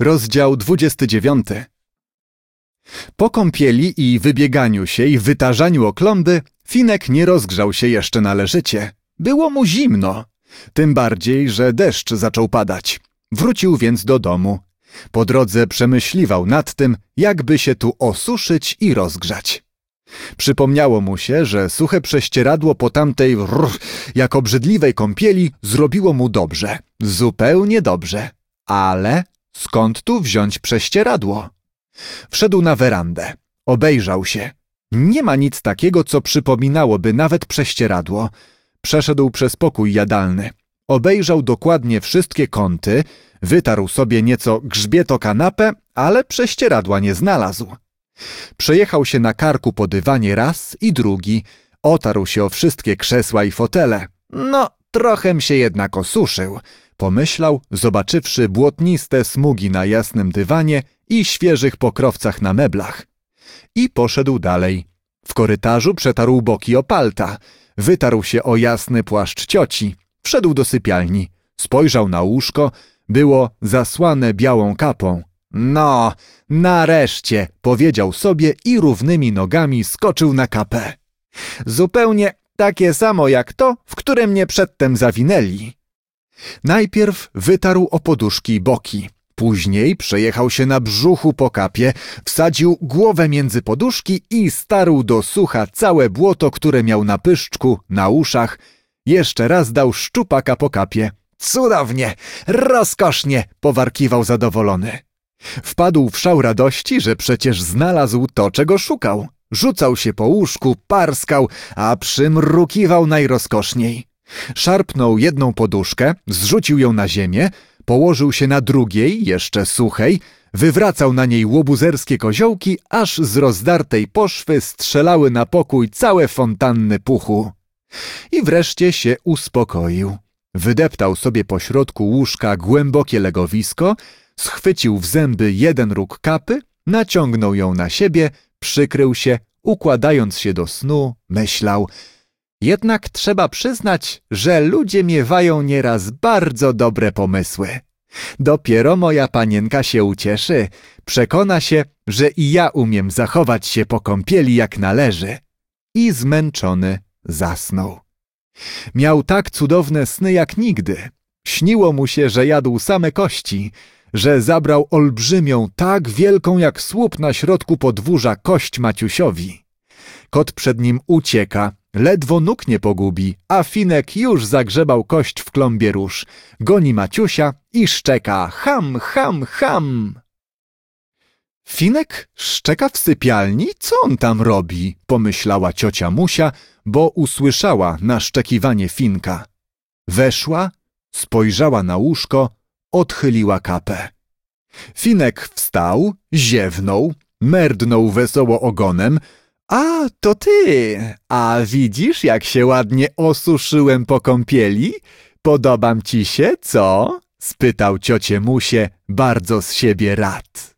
Rozdział 29. Po kąpieli i wybieganiu się i wytarzaniu o klomby, Finek nie rozgrzał się jeszcze należycie. Było mu zimno. Tym bardziej, że deszcz zaczął padać. Wrócił więc do domu. Po drodze przemyśliwał nad tym, jakby się tu osuszyć i rozgrzać. Przypomniało mu się, że suche prześcieradło po tamtej jak obrzydliwej kąpieli zrobiło mu dobrze. Zupełnie dobrze. Ale skąd tu wziąć prześcieradło? Wszedł na werandę. Obejrzał się. Nie ma nic takiego, co przypominałoby nawet prześcieradło. Przeszedł przez pokój jadalny. Obejrzał dokładnie wszystkie kąty, wytarł sobie nieco grzbieto kanapę, ale prześcieradła nie znalazł. Przejechał się na karku po dywanie raz i drugi, otarł się o wszystkie krzesła i fotele. No, trochem się jednak osuszył, pomyślał, zobaczywszy błotniste smugi na jasnym dywanie i świeżych pokrowcach na meblach. I poszedł dalej. W korytarzu przetarł boki o palta, wytarł się o jasny płaszcz cioci, wszedł do sypialni, spojrzał na łóżko, było zasłane białą kapą. No, nareszcie, powiedział sobie i równymi nogami skoczył na kapę. Zupełnie takie samo jak to, w które mnie przedtem zawinęli. Najpierw wytarł o poduszki boki. Później przejechał się na brzuchu po kapie, wsadził głowę między poduszki i starł do sucha całe błoto, które miał na pyszczku, na uszach. Jeszcze raz dał szczupaka po kapie. Cudownie, rozkosznie, powarkiwał zadowolony. Wpadł w szał radości, że przecież znalazł to, czego szukał. Rzucał się po łóżku, parskał, a przymrukiwał najrozkoszniej. Szarpnął jedną poduszkę, zrzucił ją na ziemię, położył się na drugiej, jeszcze suchej, wywracał na niej łobuzerskie koziołki, aż z rozdartej poszwy strzelały na pokój całe fontanny puchu. I wreszcie się uspokoił. Wydeptał sobie po środku łóżka głębokie legowisko, schwycił w zęby jeden róg kapy, naciągnął ją na siebie, przykrył się, układając się do snu, myślał: jednak trzeba przyznać, że ludzie miewają nieraz bardzo dobre pomysły. Dopiero moja panienka się ucieszy, przekona się, że i ja umiem zachować się po kąpieli jak należy. I zmęczony zasnął. Miał tak cudowne sny jak nigdy. Śniło mu się, że jadł same kości, że zabrał olbrzymią, tak wielką jak słup na środku podwórza kość Maciusiowi. Kot przed nim ucieka, ledwo nóg nie pogubi, a Finek już zagrzebał kość w klombie róż. Goni Maciusia i szczeka: ham, ham, ham. Finek szczeka w sypialni? Co on tam robi? Pomyślała ciocia Musia, bo usłyszała naszczekiwanie Finka. Weszła, spojrzała na łóżko, odchyliła kapę. Finek wstał, ziewnął, merdnął wesoło ogonem. A, to ty! A widzisz, jak się ładnie osuszyłem po kąpieli? Podobam ci się, co? Spytał ciocię Musię, bardzo z siebie rad.